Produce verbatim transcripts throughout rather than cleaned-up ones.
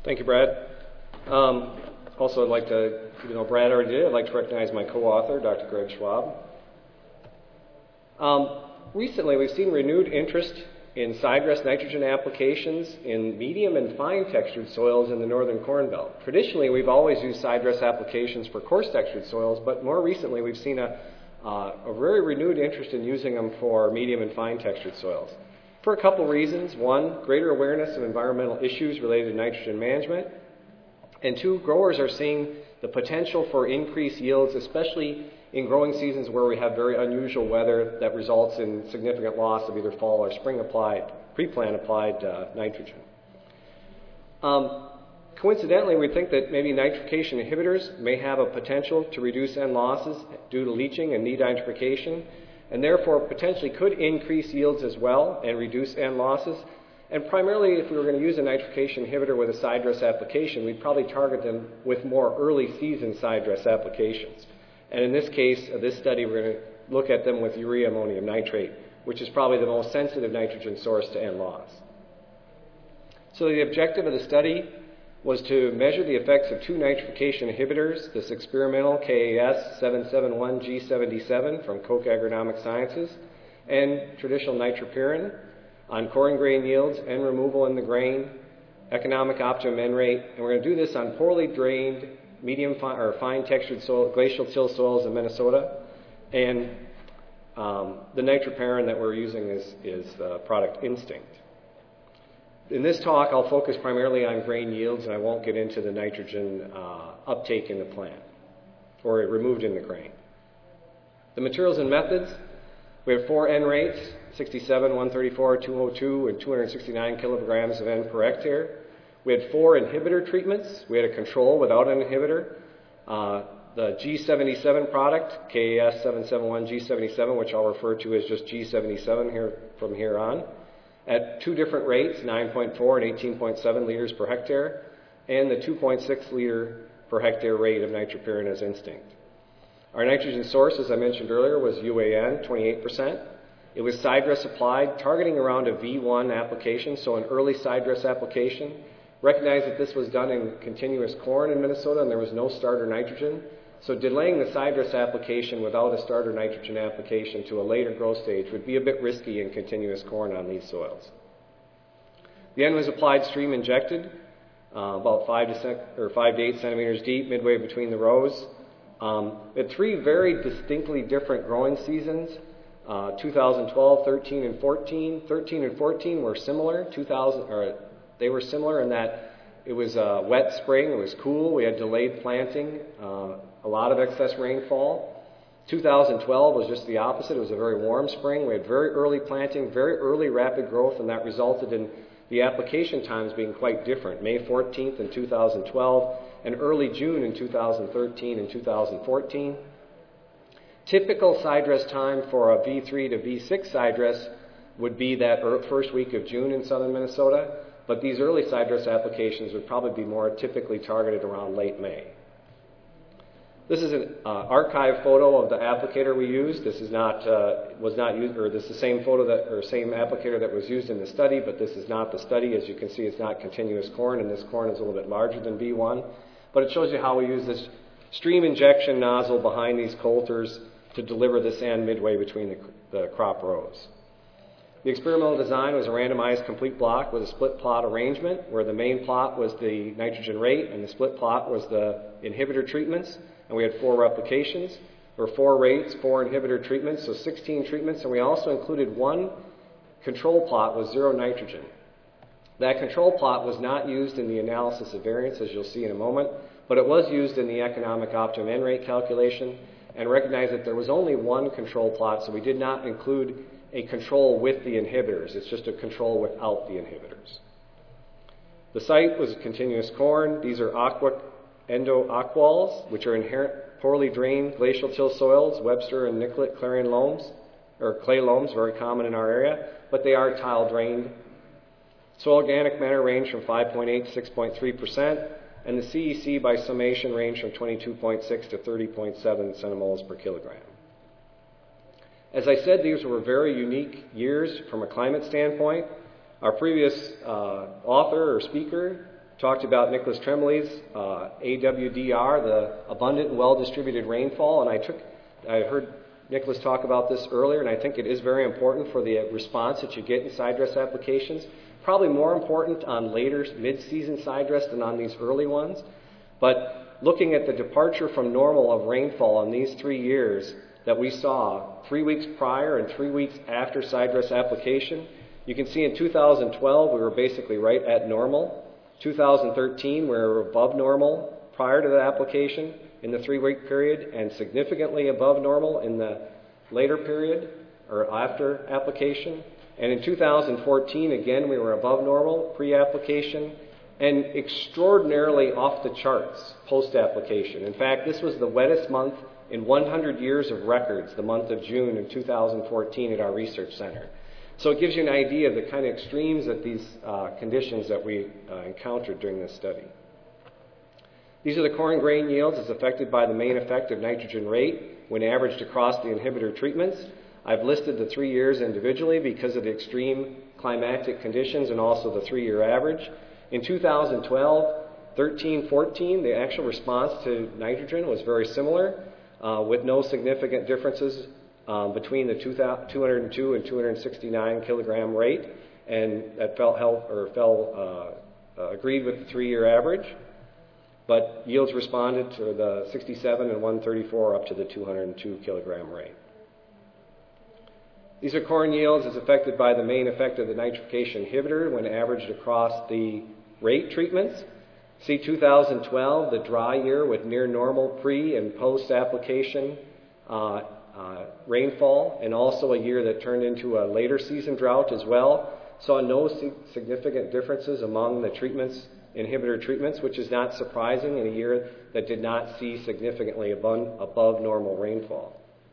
Thank you, Brad. Um, also, I'd like to, even though Brad already did, I'd like to recognize my co-author, Doctor Greg Schwab. Um, recently, we've seen renewed interest in sidedress nitrogen applications in medium and fine textured soils in the northern Corn Belt. Traditionally, we've always used sidedress applications for coarse textured soils, but more recently, we've seen a, uh, a very renewed interest in using them for medium and fine textured soils. For a couple reasons. One, greater awareness of environmental issues related to nitrogen management. And two, growers are seeing the potential for increased yields, especially in growing seasons where we have very unusual weather that results in significant loss of either fall or spring applied, pre-plant applied uh, nitrogen. Um, coincidentally, we think that maybe nitrification inhibitors may have a potential to reduce N losses due to leaching and denitrification, and therefore potentially could increase yields as well and reduce N losses. And primarily, if we were going to use a nitrification inhibitor with a sidedress application, we'd probably target them with more early season sidedress applications. And in this case, of this study, we're going to look at them with urea ammonium nitrate, which is probably the most sensitive nitrogen source to N loss. So the objective of the study was to measure the effects of two nitrification inhibitors, this experimental K A S seven seventy-one G seventy-seven from Koch Agronomic Sciences, and traditional nitropyrin, on corn grain yields, N removal in the grain, economic optimum N rate, and we're going to do this on poorly drained, medium fine, or fine textured soil, glacial till soils in Minnesota, and um, the nitropyrin that we're using is, is uh, product Instinct. In this talk, I'll focus primarily on grain yields, and I won't get into the nitrogen uh, uptake in the plant, or removed in the grain. The materials and methods, we have four N rates, sixty-seven, one thirty-four, two oh two, and two hundred sixty-nine kilograms of N per hectare. We had four inhibitor treatments. We had a control without an inhibitor. Uh, the G seventy-seven product, K A S seven seventy-one G seventy-seven, which I'll refer to as just G seventy-seven here from here on, at two different rates, nine point four and eighteen point seven liters per hectare, and the two point six liter per hectare rate of nitropyrin as Instinct. Our nitrogen source, as I mentioned earlier, was U A N, twenty-eight percent. It was sidedress applied, targeting around a V one application, so an early sidedress application. Recognize that this was done in continuous corn in Minnesota and there was no starter nitrogen. So delaying the sidedress application without a starter nitrogen application to a later growth stage would be a bit risky in continuous corn on these soils. The N was applied stream injected, uh, about five to, sec- or five to eight centimeters deep, midway between the rows. Um, at three very distinctly different growing seasons, uh, two thousand twelve, thirteen, and fourteen. thirteen and fourteen were similar. two thousand, or They were similar in that it was a wet spring, it was cool, we had delayed planting, uh, a lot of excess rainfall. two thousand twelve was just the opposite. It was a very warm spring. We had very early planting, very early rapid growth, and that resulted in the application times being quite different. May fourteenth in two thousand twelve and early June in two thousand thirteen and two thousand fourteen. Typical sidedress time for a V three to V six sidedress would be that first week of June in southern Minnesota. But these early sidedress applications would probably be more typically targeted around late May. This is an uh, archive photo of the applicator we used. This is not uh, was not used, or this is the same photo that or same applicator that was used in the study, but this is not the study. As you can see, it's not continuous corn, and this corn is a little bit larger than V one. But it shows you how we use this stream injection nozzle behind these coulters to deliver this N midway between the, the crop rows. The experimental design was a randomized complete block with a split plot arrangement, where the main plot was the nitrogen rate and the split plot was the inhibitor treatments. And we had four replications, or four rates, four inhibitor treatments, so sixteen treatments. And we also included one control plot with zero nitrogen. That control plot was not used in the analysis of variance, as you'll see in a moment, but it was used in the economic optimum N rate calculation. And recognize that there was only one control plot, so we did not include a control with the inhibitors. It's just a control without the inhibitors. The site was continuous corn. These are aqua endo-aquals, which are inherent poorly drained glacial till soils, Webster and Nicollet clarion loams, or clay loams, very common in our area, but they are tile drained. Soil organic matter range from five point eight to six point three percent, and the C E C by summation range from twenty-two point six to thirty point seven centimoles per kilogram. As I said, these were very unique years from a climate standpoint. Our previous uh, author or speaker talked about Nicholas Trembley's uh, A W D R, the abundant and well-distributed rainfall, and I took, I heard Nicholas talk about this earlier, and I think it is very important for the response that you get in side dress applications. Probably more important on later mid-season side dress than on these early ones. But looking at the departure from normal of rainfall in these three years that we saw, three weeks prior and three weeks after side dress application, you can see in two thousand twelve we were basically right at normal. two thousand thirteen we were above normal prior to the application in the three-week period, and significantly above normal in the later period or after application. And in two thousand fourteen, again, we were above normal pre-application and extraordinarily off the charts post-application. In fact, this was the wettest month in one hundred years of records, the month of June in two thousand fourteen at our research center. So it gives you an idea of the kind of extremes that these uh, conditions that we uh, encountered during this study. These are the corn grain yields as affected by the main effect of nitrogen rate when averaged across the inhibitor treatments. I've listed the three years individually because of the extreme climatic conditions and also the three-year average. In two thousand twelve, thirteen, fourteen, the actual response to nitrogen was very similar uh, with no significant differences um, between the two hundred two and two hundred sixty-nine kilogram rate, and that fell, or fell uh, uh, agreed with the three-year average. But yields responded to the sixty-seven and one thirty-four up to the two hundred two kilogram rate. These are corn yields as affected by the main effect of the nitrification inhibitor when averaged across the rate treatments. See two thousand twelve, the dry year with near normal pre and post application uh, uh, rainfall, and also a year that turned into a later season drought as well. Saw no significant differences among the treatments, inhibitor treatments, which is not surprising in a year that did not see significantly above, above normal rainfall.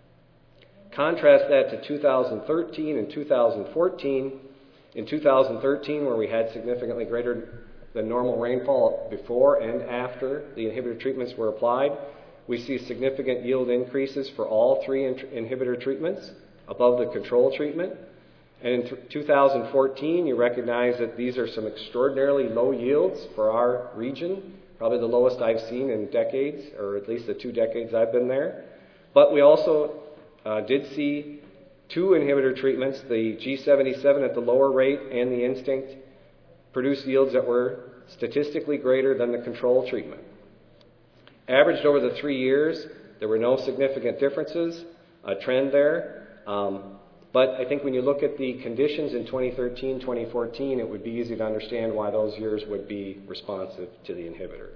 Contrast that to two thousand thirteen and two thousand fourteen. In two thousand thirteen, where we had significantly greater than normal rainfall before and after the inhibitor treatments were applied, we see significant yield increases for all three inhibitor treatments above the control treatment. And in two thousand fourteen, you recognize that these are some extraordinarily low yields for our region, probably the lowest I've seen in decades, or at least the two decades I've been there. But we also uh, did see two inhibitor treatments, the G seventy-seven at the lower rate and the Instinct, produce yields that were statistically greater than the control treatment. Averaged over the three years, there were no significant differences, a trend there. Um, But I think when you look at the conditions in twenty thirteen, twenty fourteen, it would be easy to understand why those years would be responsive to the inhibitor.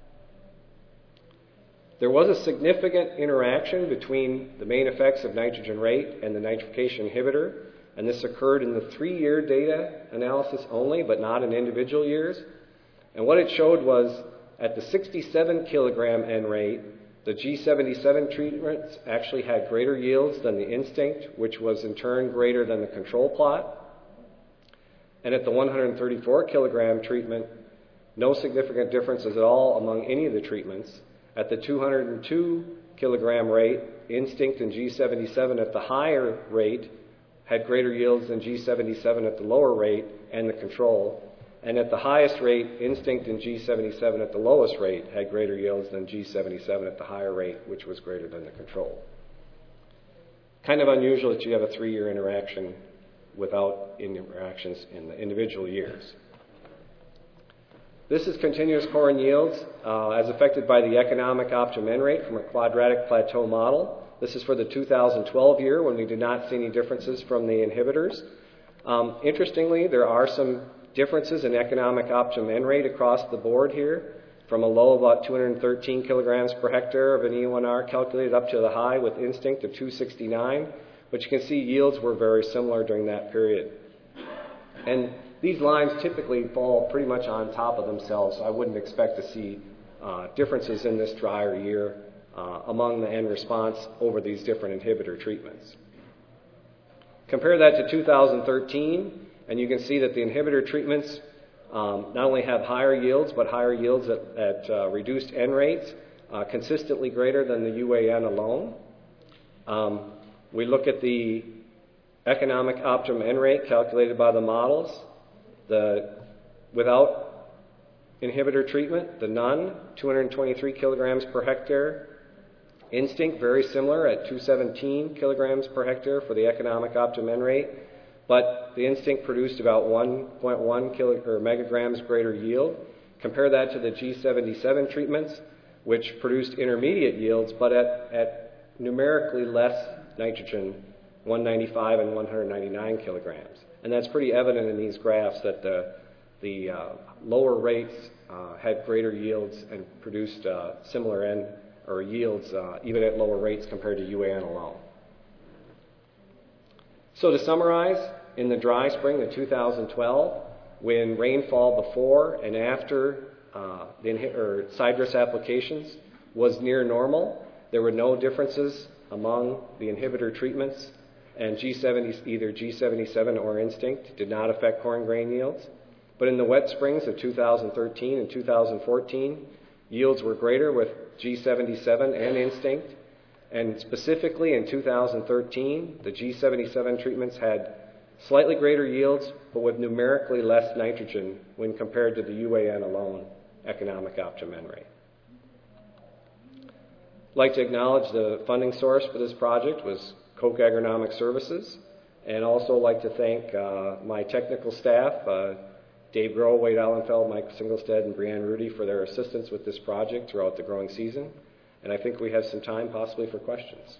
There was a significant interaction between the main effects of nitrogen rate and the nitrification inhibitor, and this occurred in the three-year data analysis only, but not in individual years. And what it showed was at the sixty-seven kilogram N rate, the G seventy-seven treatments actually had greater yields than the Instinct, which was in turn greater than the control plot. And at the one hundred thirty-four kilogram treatment, no significant differences at all among any of the treatments. At the two hundred two kilogram rate, Instinct and G seventy-seven at the higher rate had greater yields than G seventy-seven at the lower rate and the control. And at the highest rate, Instinct and G seventy-seven at the lowest rate had greater yields than G seventy-seven at the higher rate, which was greater than the control. Kind of unusual that you have a three-year interaction without interactions in the individual years. This is continuous corn yields uh, as affected by the economic optimum N rate from a quadratic plateau model. This is for the two thousand twelve year when we did not see any differences from the inhibitors. Um, interestingly, there are some differences in economic optimum N rate across the board here, from a low of about two hundred thirteen kilograms per hectare of an E one R calculated up to the high with Instinct of two sixty-nine, but you can see yields were very similar during that period. And these lines typically fall pretty much on top of themselves, so I wouldn't expect to see uh, differences in this drier year uh, among the N response over these different inhibitor treatments. Compare that to two thousand thirteen, and you can see that the inhibitor treatments um, not only have higher yields, but higher yields at, at uh, reduced N rates, uh, consistently greater than the U A N alone. Um, we look at the economic optimum N rate calculated by the models. The, without inhibitor treatment, the N U N, two hundred twenty-three kilograms per hectare. Instinct, very similar at two hundred seventeen kilograms per hectare for the economic optimum N rate, but the Instinct produced about one point one kilo, or megagrams greater yield. Compare that to the G seventy-seven treatments, which produced intermediate yields, but at, at numerically less nitrogen, one ninety-five and one ninety-nine kilograms. And that's pretty evident in these graphs that the, the uh, lower rates uh, had greater yields and produced uh, similar N or yields uh, even at lower rates compared to U A N alone. So to summarize, in the dry spring of two thousand twelve, when rainfall before and after uh, the inhi- or side dress applications was near normal, there were no differences among the inhibitor treatments, and G seventy, either G seventy-seven or Instinct did not affect corn grain yields. But in the wet springs of two thousand thirteen and two thousand fourteen, yields were greater with G seventy-seven and Instinct, and specifically in two thousand thirteen, the G seventy-seven treatments had slightly greater yields, but with numerically less nitrogen when compared to the U A N alone economic optimum N rate. I'd like to acknowledge the funding source for this project was Koch Agronomic Services, and also like to thank uh, my technical staff, uh, Dave Groh, Wade Allenfeld, Mike Singlestead, and Brianne Rudy for their assistance with this project throughout the growing season. And I think we have some time possibly for questions.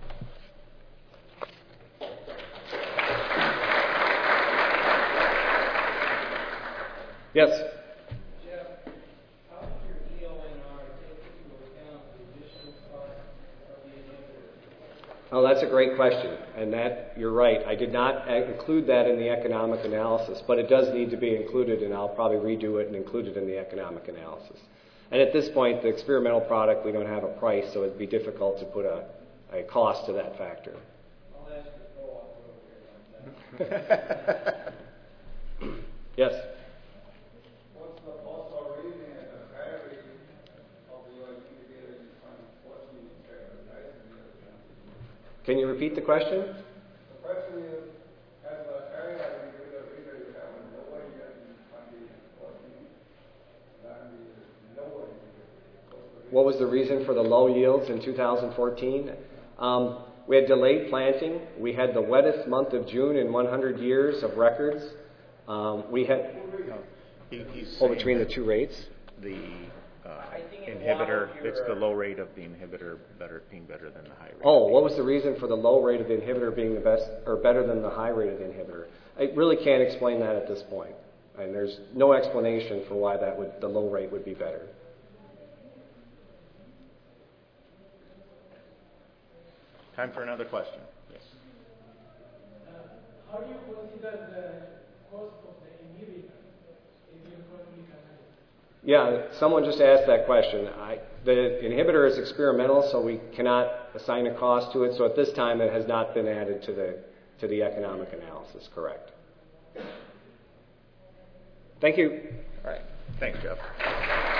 Yes? Jeff, how did your E O N R take into account the additional cost of the inhibitor? Oh, that's a great question, and that, you're right. I did not include that in the economic analysis, but it does need to be included, and I'll probably redo it and include it in the economic analysis. And at this point, the experimental product, we don't have a price, so it'd be difficult to put a, a cost to that factor. I'll ask you to go on that. Yes? What's the also reading at the battery of the inhibitor you find fourteen Can you repeat the question? The question is, as the area inhibitor reader you have a lower yield in twenty fourteen than the lower yield. What was the reason for the low yields in two thousand fourteen? Um, we had delayed planting. We had the wettest month of June in one hundred years of records. Um, we had No, he, he's oh, saying between the that two rates. The uh, inhibitor, it's the low rate of the inhibitor better being better than the high rate. Oh, what was the reason for the low rate of the inhibitor being the best or better than the high rate of the inhibitor? I really can't explain that at this point, and there's no explanation for why that would the low rate would be better. Time for another question. Yes. Uh, how do you consider the cost of the inhibitor if you economically analysis? Yeah, someone just asked that question. I, the inhibitor is experimental, so we cannot assign a cost to it. So at this time, it has not been added to the to the economic analysis. Correct. Thank you. All right. Thanks, Jeff.